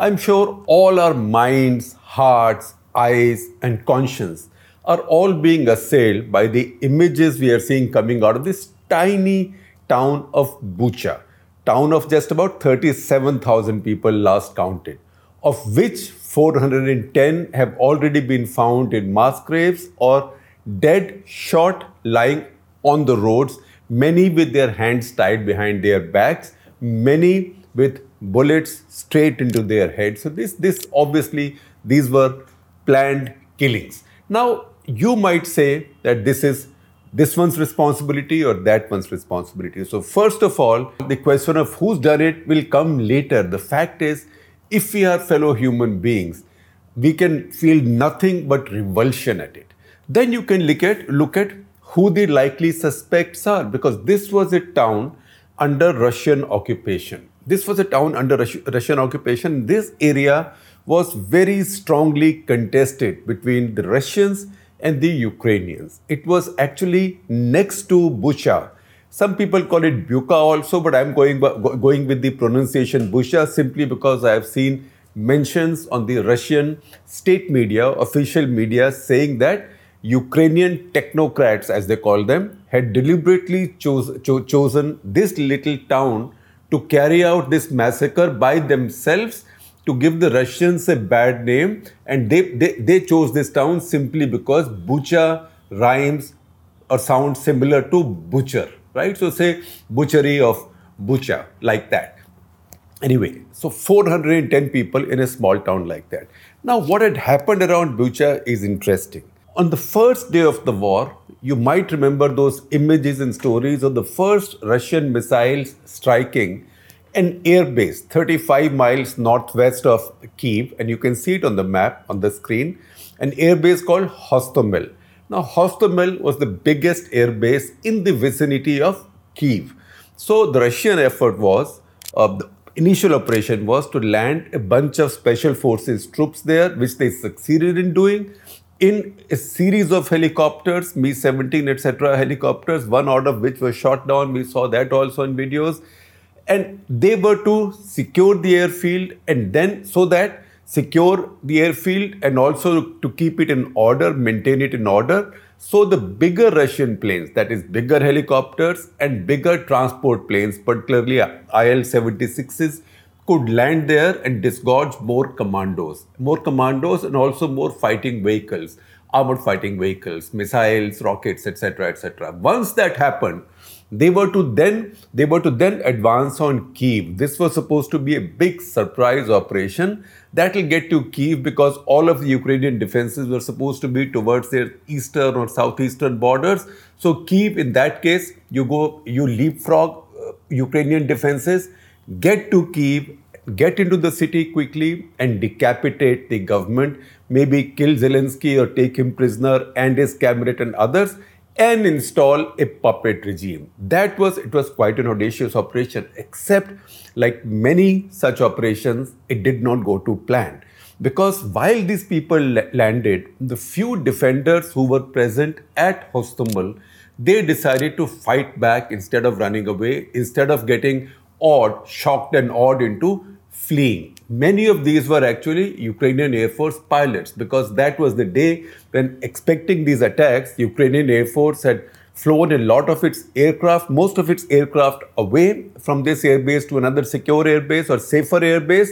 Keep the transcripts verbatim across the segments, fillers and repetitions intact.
I'm sure all our minds, hearts, eyes, and conscience are all being assailed by the images we are seeing coming out of this tiny town of Bucha, town of just about thirty-seven thousand people last counted, of which four hundred ten have already been found in mass graves or dead, shot, lying on the roads, many with their hands tied behind their backs, many with bullets straight into their heads. So this, this obviously, these were planned killings. Now, you might say that this is this one's responsibility or that one's responsibility. So first of all, the question of who's done it will come later. The fact is, if we are fellow human beings, we can feel nothing but revulsion at it. Then you can look at, look at who the likely suspects are, because this was a town under Russian occupation. This was a town under Russian occupation. This area was very strongly contested between the Russians and the Ukrainians. It was actually next to Bucha. Some people call it Bucha also, but I'm going, going with the pronunciation Bucha simply because I have seen mentions on the Russian state media, official media, saying that Ukrainian technocrats, as they call them, had deliberately chose, cho- chosen this little town to carry out this massacre by themselves, to give the Russians a bad name, and they, they, they chose this town simply because Bucha rhymes or sounds similar to butcher, right? So say butchery of Bucha, like that. Anyway, so four hundred ten people in a small town like that. Now, what had happened around Bucha is interesting. On the first day of the war, you might remember those images and stories of the first Russian missiles striking an airbase thirty-five miles northwest of Kyiv, and you can see it on the map on the screen, an airbase called Hostomel. Now, Hostomel was the biggest airbase in the vicinity of Kyiv. So the Russian effort was, uh, the initial operation was to land a bunch of special forces troops there, which they succeeded in doing, in a series of helicopters, Mi seventeen, et cetera helicopters, one out of which was shot down. We saw that also in videos. And they were to secure the airfield, and then so that secure the airfield and also to keep it in order, maintain it in order. So the bigger Russian planes, that is bigger helicopters and bigger transport planes, particularly I L seventy-sixes, could land there and disgorge more commandos, more commandos and also more fighting vehicles, armored fighting vehicles, missiles, rockets, et cetera, et cetera. Once that happened, they were to then they were to then advance on Kyiv. This was supposed to be a big surprise operation that will get to Kyiv, because all of the Ukrainian defenses were supposed to be towards their eastern or southeastern borders. So Kyiv, in that case, you go, you leapfrog uh, Ukrainian defenses, get to Kyiv, get into the city quickly and decapitate the government, maybe kill Zelensky or take him prisoner and his cabinet and others, and install a puppet regime. That was, it was quite an audacious operation, except like many such operations, it did not go to plan. Because while these people landed, the few defenders who were present at Hostomel, they decided to fight back instead of running away, instead of getting awed, shocked and awed into fleeing. Many of these were actually Ukrainian Air Force pilots, because that was the day when, expecting these attacks, Ukrainian Air Force had flown a lot of its aircraft, most of its aircraft away from this airbase to another secure airbase or safer airbase,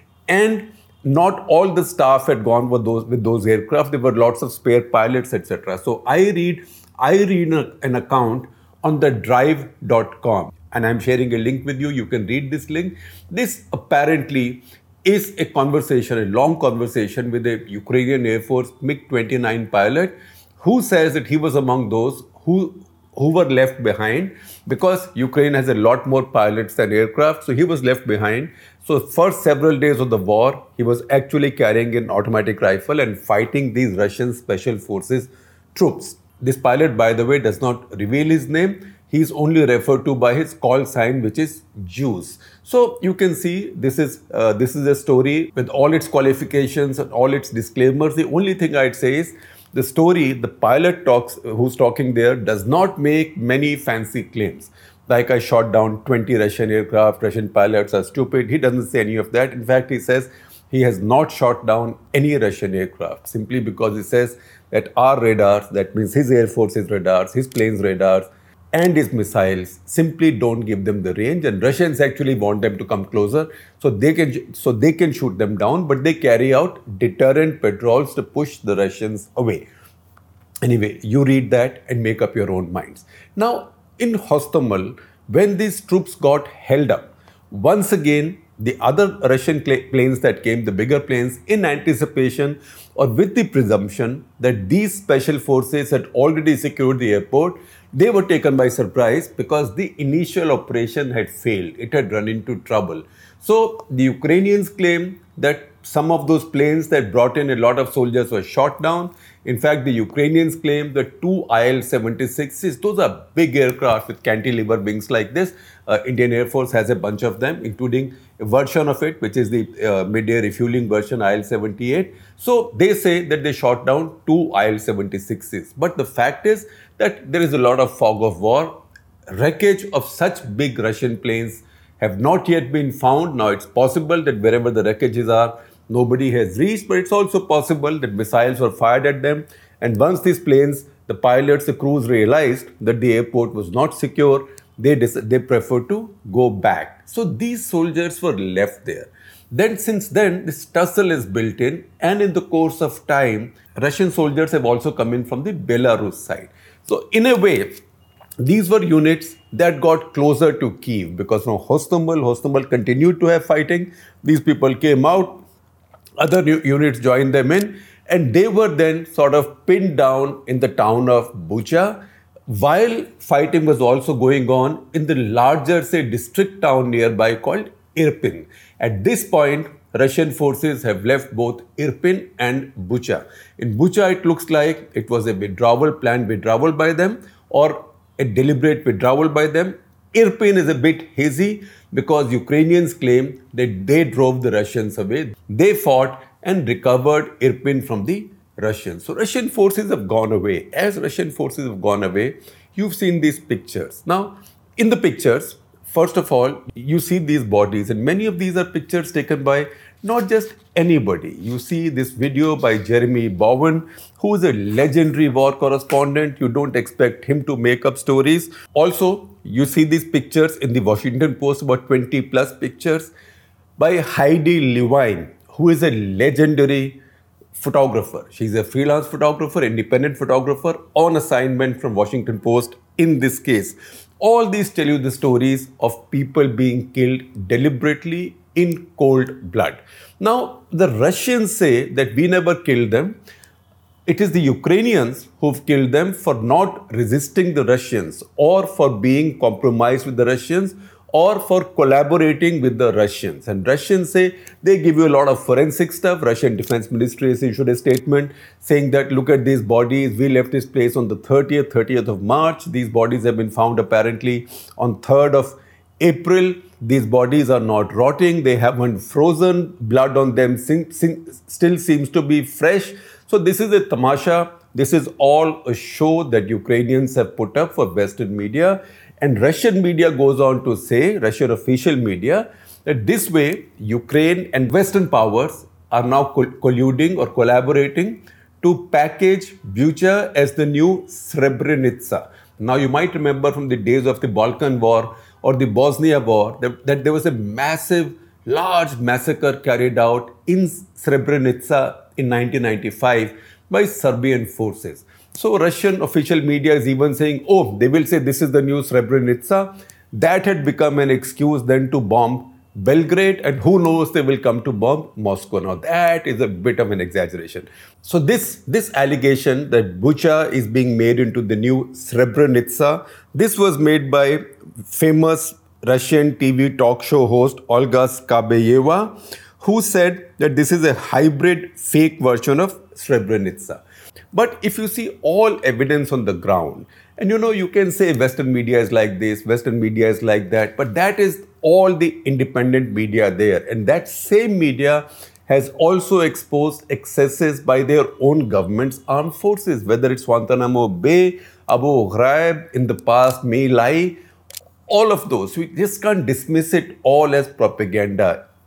and not all the staff had gone with those with those aircraft. There were lots of spare pilots, et cetera. So I read I read a, an account on the drive dot com. And I'm sharing a link with you. You can read this link. This apparently is a conversation, a long conversation with a Ukrainian Air Force MiG twenty-nine pilot, who says that he was among those who, who were left behind, because Ukraine has a lot more pilots than aircraft. So he was left behind. So first several days of the war, he was actually carrying an automatic rifle and fighting these Russian special forces troops. This pilot, by the way, does not reveal his name. He's only referred to by his call sign, which is Jews. So you can see this is uh, this is a story with all its qualifications and all its disclaimers. The only thing I'd say is the story, the pilot talks, who's talking there, does not make many fancy claims. Like, I shot down twenty Russian aircraft, Russian pilots are stupid. He doesn't say any of that. In fact, he says he has not shot down any Russian aircraft simply because he says that our radars, that means his Air Force's radars, his planes' radars, and his missiles simply don't give them the range, and Russians actually want them to come closer so they can so they can shoot them down, but they carry out deterrent patrols to push the Russians away. Anyway, you read that and make up your own minds. Now, in Hostomel, when these troops got held up, once again, the other Russian planes that came, the bigger planes, in anticipation or with the presumption that these special forces had already secured the airport, they were taken by surprise because the initial operation had failed. It had run into trouble. So the Ukrainians claim that some of those planes that brought in a lot of soldiers were shot down. In fact, the Ukrainians claim that two I L seventy-sixes, those are big aircraft with cantilever wings like this. Uh, Indian Air Force has a bunch of them, including a version of it, which is the uh, mid-air refueling version I L seventy-eight. So they say that they shot down two I L seventy-sixes. But the fact is that there is a lot of fog of war. Wreckage of such big Russian planes have not yet been found. Now it's possible that wherever the wreckages are, nobody has reached, but it's also possible that missiles were fired at them. And once these planes, the pilots, the crews realized that the airport was not secure, they, they preferred to go back. So these soldiers were left there. Then since then, this tussle is built in, and in the course of time, Russian soldiers have also come in from the Belarus side. So in a way, these were units that got closer to Kyiv because from Hostomel, Hostomel continued to have fighting. These people came out, other units joined them in, and they were then sort of pinned down in the town of Bucha, while fighting was also going on in the larger, say, district town nearby called Irpin. At this point, Russian forces have left both Irpin and Bucha. In Bucha, it looks like it was a withdrawal, planned withdrawal by them, or a deliberate withdrawal by them. Irpin is a bit hazy because Ukrainians claim that they drove the Russians away. They fought and recovered Irpin from the Russians. So Russian forces have gone away. As Russian forces have gone away, you've seen these pictures. Now, in the pictures, first of all, you see these bodies, and many of these are pictures taken by not just anybody. You see this video by Jeremy Bowen, who is a legendary war correspondent. You don't expect him to make up stories. Also, you see these pictures in the Washington Post, about twenty plus pictures by Heidi Levine, who is a legendary photographer. She's a freelance photographer, independent photographer on assignment from Washington Post in this case. All these tell you the stories of people being killed deliberately in cold blood. Now, the Russians say that we never killed them. It is the Ukrainians who've killed them for not resisting the Russians, or for being compromised with the Russians, or for collaborating with the Russians. And Russians say they give you a lot of forensic stuff. Russian Defense Ministry has issued a statement saying that, look at these bodies. We left this place on the thirtieth, thirtieth of March. These bodies have been found apparently on third of April. These bodies are not rotting. They haven't frozen. Blood on them sing, sing, still seems to be fresh. So this is a tamasha. This is all a show that Ukrainians have put up for Western media. And Russian media goes on to say, Russian official media, that this way Ukraine and Western powers are now colluding or collaborating to package Bucha as the new Srebrenica. Now you might remember from the days of the Balkan War or the Bosnia War that, that there was a massive, large massacre carried out in Srebrenica in nineteen ninety-five by Serbian forces. So Russian official media is even saying, oh, they will say this is the new Srebrenica. That had become an excuse then to bomb Belgrade, and who knows, they will come to bomb Moscow. Now that is a bit of an exaggeration. So this, this allegation that Bucha is being made into the new Srebrenica, this was made by famous Russian T V talk show host Olga Skabeyeva, who said that this is a hybrid fake version of Srebrenica. But if you see all evidence on the ground, and you know, you can say Western media is like this, Western media is like that, but that is all the independent media there. And that same media has also exposed excesses by their own government's armed forces, whether it's Guantanamo Bay, Abu Ghraib, in the past, My Lai, all of those. We just can't dismiss it all as propaganda.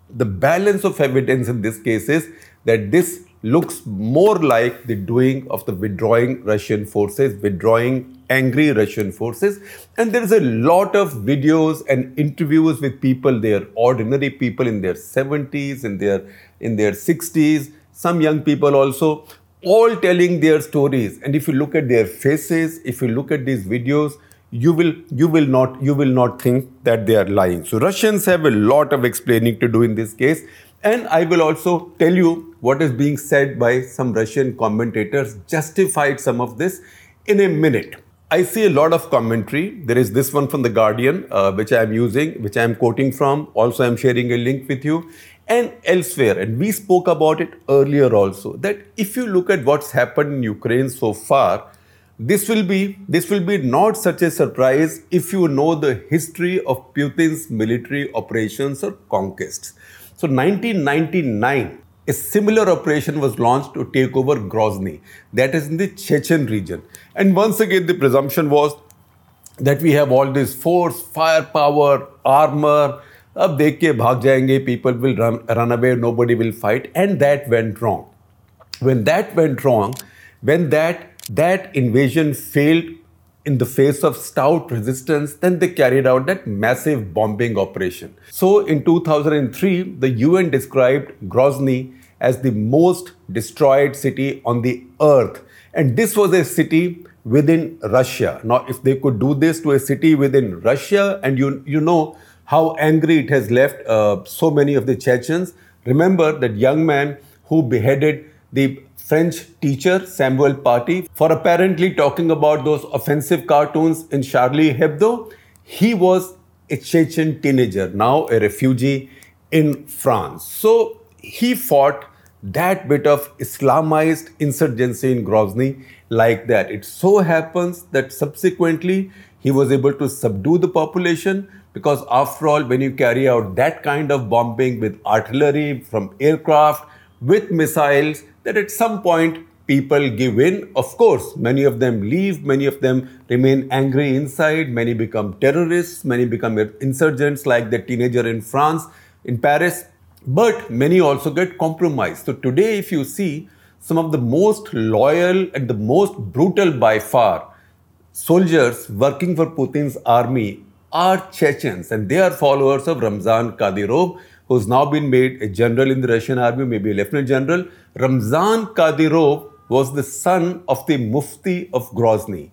the balance of evidence in this case is that this looks more like the doing of the withdrawing Russian forces, withdrawing angry Russian forces. And there is a lot of videos and interviews with people there, ordinary people in their seventies, in their, in their sixties, some young people also, all telling their stories. And if you look at their faces, if you look at these videos, you will you will not you will not think that they are lying. So Russians have a lot of explaining to do in this case. And I will also tell you what is being said by some Russian commentators, justified some of this in a minute. I see a lot of commentary. There is this one from The Guardian, uh, which I am using, which I am quoting from. Also, I am sharing a link with you. And elsewhere, and we spoke about it earlier also, that if you look at what's happened in Ukraine so far, this will be this will be not such a surprise if you know the history of Putin's military operations or conquests. So nineteen ninety-nine, a similar operation was launched to take over Grozny, that is in the Chechen region. And once again, the presumption was that we have all this force, firepower, armor, ab dekh ke bhag jayenge, people will run, run away, nobody will fight. And that went wrong. When that went wrong, when that, that invasion failed in the face of stout resistance, then they carried out that massive bombing operation. So in two thousand three, the U N described Grozny as the most destroyed city on the earth. And this was a city within Russia. Now, if they could do this to a city within Russia, and you, you know how angry it has left uh, so many of the Chechens. Remember that young man who beheaded the French teacher Samuel Paty for apparently talking about those offensive cartoons in Charlie Hebdo. He was a Chechen teenager, now a refugee in France. So he fought that bit of Islamized insurgency in Grozny like that. It so happens that subsequently he was able to subdue the population, because after all, when you carry out that kind of bombing with artillery from aircraft, with missiles, that at some point people give in. Of course, many of them leave, many of them remain angry inside, many become terrorists, many become insurgents like the teenager in France, in Paris, but many also get compromised. So today, if you see, some of the most loyal and the most brutal by far soldiers working for Putin's army are Chechens, and they are followers of Ramzan Kadyrov, who's now been made a general in the Russian army, maybe a lieutenant general. Ramzan Kadyrov was the son of the Mufti of Grozny,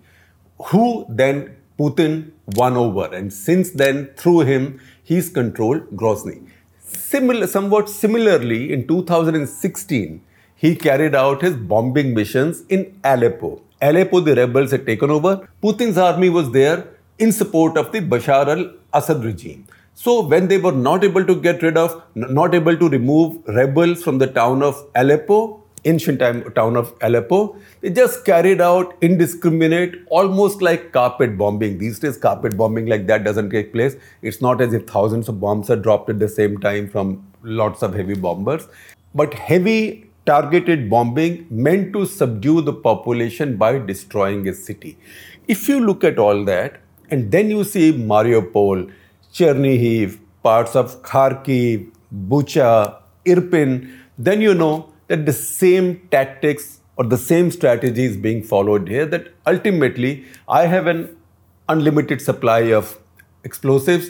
who then Putin won over. And since then, through him, he's controlled Grozny. Similar, somewhat similarly, in two thousand sixteen, he carried out his bombing missions in Aleppo. Aleppo, the rebels had taken over. Putin's army was there in support of the Bashar al-Assad regime. So when they were not able to get rid of, not able to remove rebels from the town of Aleppo, ancient town of Aleppo, they just carried out indiscriminate, almost like carpet bombing. These days, carpet bombing like that doesn't take place. It's not as if thousands of bombs are dropped at the same time from lots of heavy bombers. But heavy targeted bombing meant to subdue the population by destroying a city. If you look at all that, and then you see Mariupol, Chernihiv, parts of Kharkiv, Bucha, Irpin, then you know that the same tactics or the same strategy is being followed here, that ultimately I have an unlimited supply of explosives.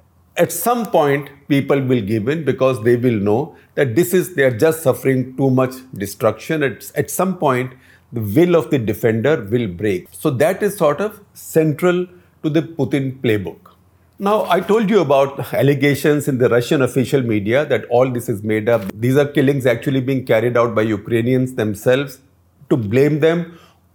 At some point, people will give in because they will know that this is, they are just suffering too much destruction. At, at some point, the will of the defender will break. So that is sort of central to the Putin playbook. Now, I told you about allegations in the Russian official media that all this is made up. These are killings actually being carried out by Ukrainians themselves, to blame them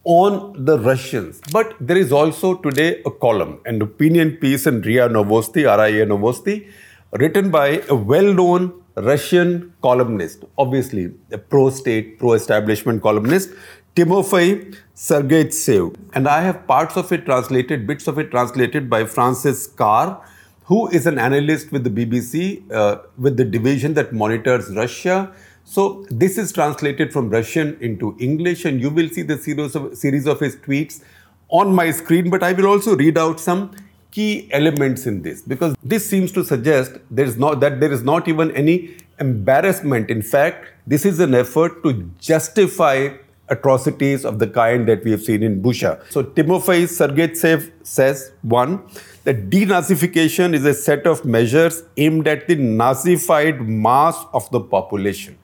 on the Russians. But there is also today a column, an opinion piece in R I A Novosti, R I A Novosti, written by a well-known Russian columnist, obviously a pro-state, pro-establishment columnist, Timofey Sergeytsev. And I have parts of it translated, bits of it translated by Francis Carr, who is an analyst with the B B C, uh, with the division that monitors Russia. So this is translated from Russian into English, and you will see the series of, series of his tweets on my screen, but I will also read out some key elements in this, because this seems to suggest there is not that there is not even any embarrassment. In fact, this is an effort to justify atrocities of the kind that we have seen in Busha. So Timofey Sergeytsev says, one, that denazification is a set of measures aimed at the Nazified mass of the population.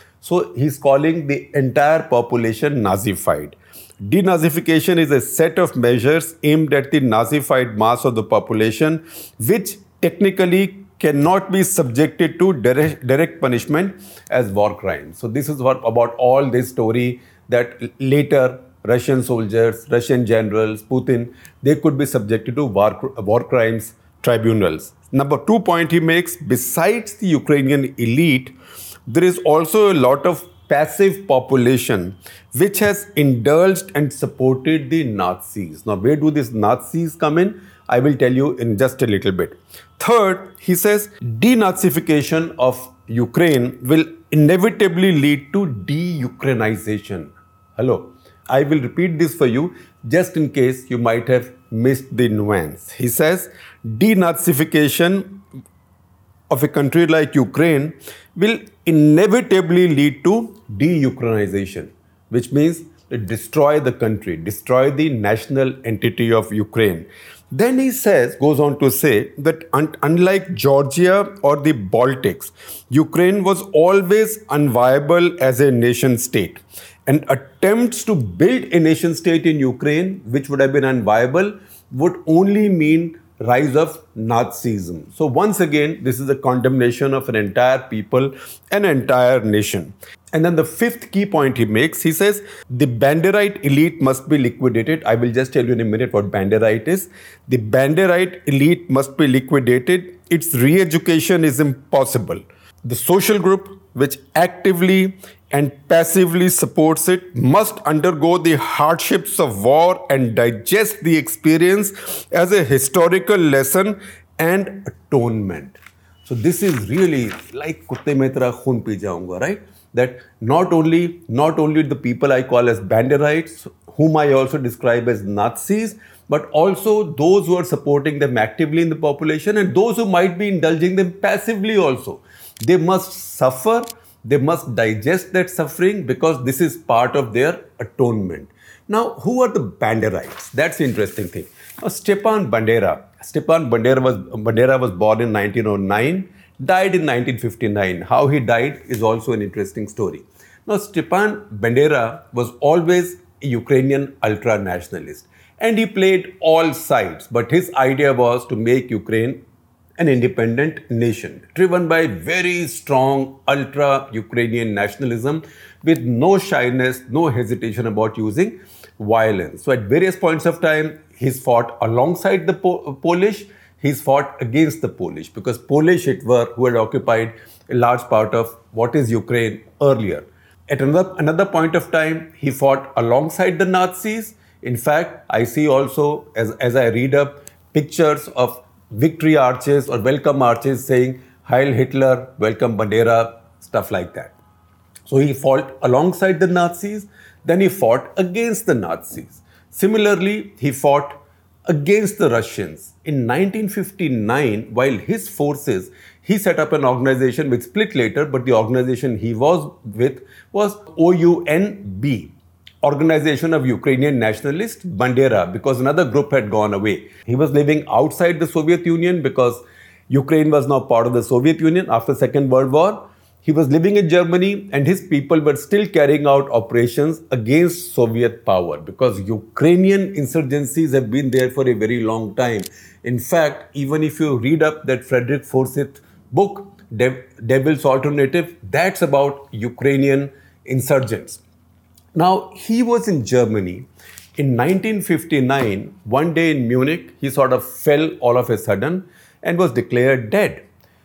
So he's calling the entire population Nazified. Denazification is a set of measures aimed at the Nazified mass of the population, which technically cannot be subjected to direct, direct punishment as war crimes. So this is what about all this story that later Russian soldiers, Russian generals, Putin, they could be subjected to war, war crimes tribunals. Number two point he makes, besides the Ukrainian elite, there is also a lot of passive population which has indulged and supported the Nazis. Now, where do these Nazis come in? I will tell you in just a little bit. Third, he says denazification of Ukraine will inevitably lead to de-Ukrainization. Hello. I will repeat this for you just in case you might have missed the nuance. He says denazification of a country like Ukraine will inevitably lead to de-Ukrainization, which means destroy the country, destroy the national entity of Ukraine. Then he says, goes on to say that un- unlike Georgia or the Baltics, Ukraine was always unviable as a nation state. And attempts to build a nation state in Ukraine, which would have been unviable, would only mean rise of Nazism. So once again, this is a condemnation of an entire people, an entire nation. And then the fifth key point he makes, he says, the Banderite elite must be liquidated. I will just tell you in a minute what Banderite is. The Banderite elite must be liquidated. Its re-education is impossible. The social group, which actively and passively supports it, must undergo the hardships of war and digest the experience as a historical lesson and atonement. So this is really like kutte mein tera khoon pee jaunga, right? That not only, not only the people I call as Banderites, whom I also describe as Nazis, but also those who are supporting them actively in the population and those who might be indulging them passively also. They must suffer. They must digest that suffering because this is part of their atonement. Now, who are the Banderites? That's the interesting thing. Now, Stepan Bandera. Stepan Bandera was, Bandera was born in nineteen oh nine, died in nineteen fifty-nine. How he died is also an interesting story. Now, Stepan Bandera was always a Ukrainian ultra-nationalist and he played all sides. But his idea was to make Ukraine an independent nation, driven by very strong ultra-Ukrainian nationalism with no shyness, no hesitation about using violence. So at various points of time, he's fought alongside the po- Polish, he's fought against the Polish, because Polish it were who had occupied a large part of what is Ukraine earlier. At another, another point of time, he fought alongside the Nazis. In fact, I see also, as, as I read up, pictures of victory arches or welcome arches saying Heil Hitler, welcome Bandera, stuff like that. So he fought alongside the Nazis, then he fought against the Nazis. Similarly, he fought against the Russians. In nineteen fifty-nine, while his forces, he set up an organization which split later, but the organization he was with was O U N B. Organization of Ukrainian Nationalists, Bandera, because another group had gone away. He was living outside the Soviet Union because Ukraine was now part of the Soviet Union after the Second World War. He was living in Germany and his people were still carrying out operations against Soviet power because Ukrainian insurgencies have been there for a very long time. In fact, even if you read up that Frederick Forsyth book, Dev- Devil's Alternative, that's about Ukrainian insurgents. Now, he was in Germany. In nineteen fifty-nine, one day in Munich, he sort of fell all of a sudden and was declared dead.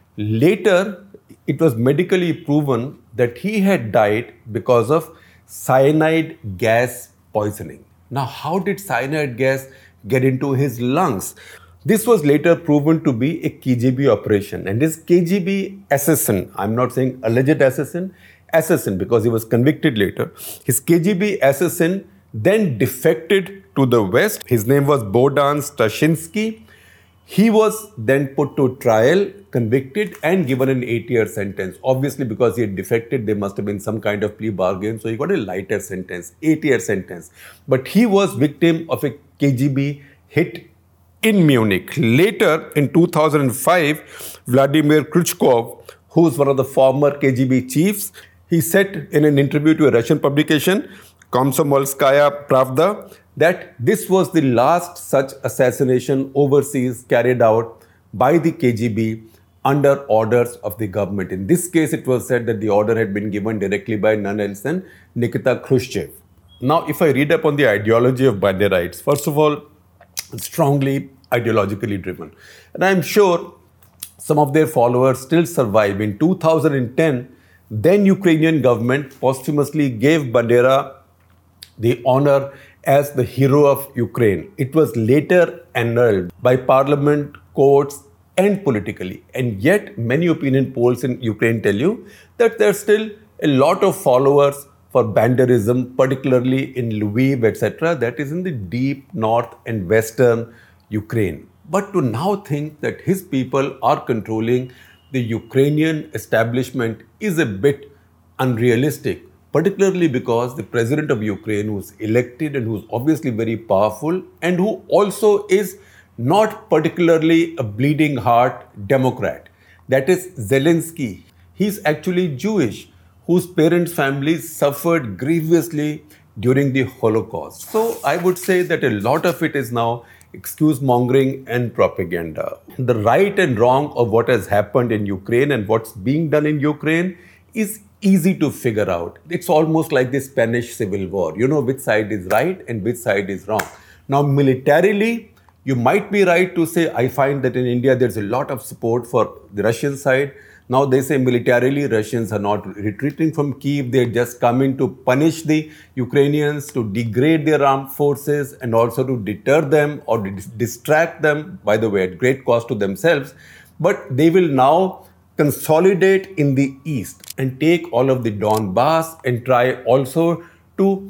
Later, it was medically proven that he had died because of cyanide gas poisoning. Now, how did cyanide gas get into his lungs? This was later proven to be a K G B operation. And his K G B assassin, I'm not saying alleged assassin, assassin because he was convicted later. His K G B assassin then defected to the West. His name was Bohdan Stashinsky. He was then put to trial, convicted, and given an eight-year sentence. Obviously, because he had defected, there must have been some kind of plea bargain, so he got a lighter sentence, eight-year sentence. But he was victim of a K G B hit in Munich. Later, in two thousand five, Vladimir Klitschko, who is one of the former K G B chiefs, he said in an interview to a Russian publication, Komsomolskaya Pravda, that this was the last such assassination overseas carried out by the K G B under orders of the government. In this case, it was said that the order had been given directly by none else than Nikita Khrushchev. Now, if I read up on the ideology of Banderites, first of all, strongly ideologically driven. And I'm sure some of their followers still survive. In two thousand ten, then Ukrainian government posthumously gave Bandera the honor as the hero of Ukraine. It was later annulled by parliament, courts, and politically. And yet, many opinion polls in Ukraine tell you that there are still a lot of followers for Banderism, particularly in Lviv, et cetera, that is in the deep north and western Ukraine. But to now think that his people are controlling the Ukrainian establishment is a bit unrealistic, particularly because the president of Ukraine, who's elected and who's obviously very powerful and who also is not particularly a bleeding heart Democrat, that is Zelensky. He's actually Jewish, whose parents' families suffered grievously during the Holocaust. So I would say that a lot of it is now excuse mongering and propaganda. The right and wrong of what has happened in Ukraine and what's being done in Ukraine is easy to figure out. It's almost like the Spanish Civil War. You know which side is right and which side is wrong. Now, militarily, you might be right to say, I find that in India there's a lot of support for the Russian side. Now they say militarily Russians are not retreating from Kyiv. They're just coming to punish the Ukrainians, to degrade their armed forces and also to deter them or to distract them, by the way, at great cost to themselves. But they will now consolidate in the east and take all of the Donbass and try also to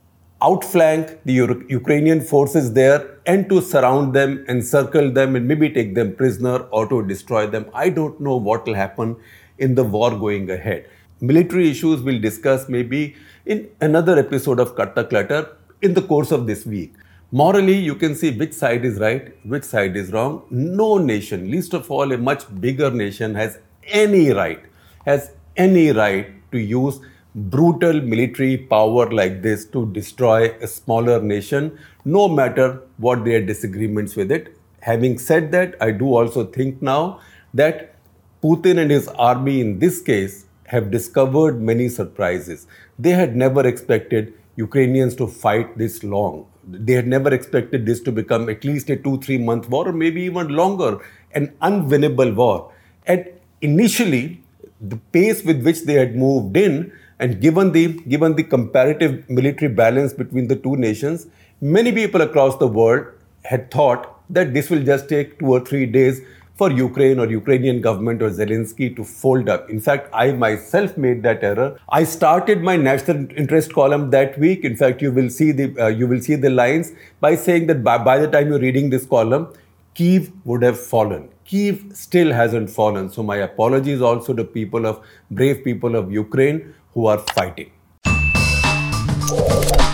outflank the Euro- Ukrainian forces there and to surround them, encircle them and maybe take them prisoner or to destroy them. I don't know what will happen in the war going ahead. Military issues we'll discuss maybe in another episode of Cut the Clutter in the course of this week. Morally, you can see which side is right, which side is wrong. No nation, least of all a much bigger nation, has any right, has any right to use brutal military power like this to destroy a smaller nation, no matter what their disagreements with it. Having said that, I do also think now that Putin and his army in this case have discovered many surprises. They had never expected Ukrainians to fight this long. They had never expected this to become at least a two, three month war or maybe even longer, an unwinnable war. And initially, the pace with which they had moved in and given the, given the comparative military balance between the two nations, many people across the world had thought that this will just take two or three days for Ukraine or Ukrainian government or Zelensky to fold up. In fact, I myself made that error. I started my national interest column that week. In fact, you will see the uh, you will see the lines by saying that by, by the time you're reading this column, Kyiv would have fallen. Kyiv still hasn't fallen. So my apologies also to people of brave people of Ukraine who are fighting.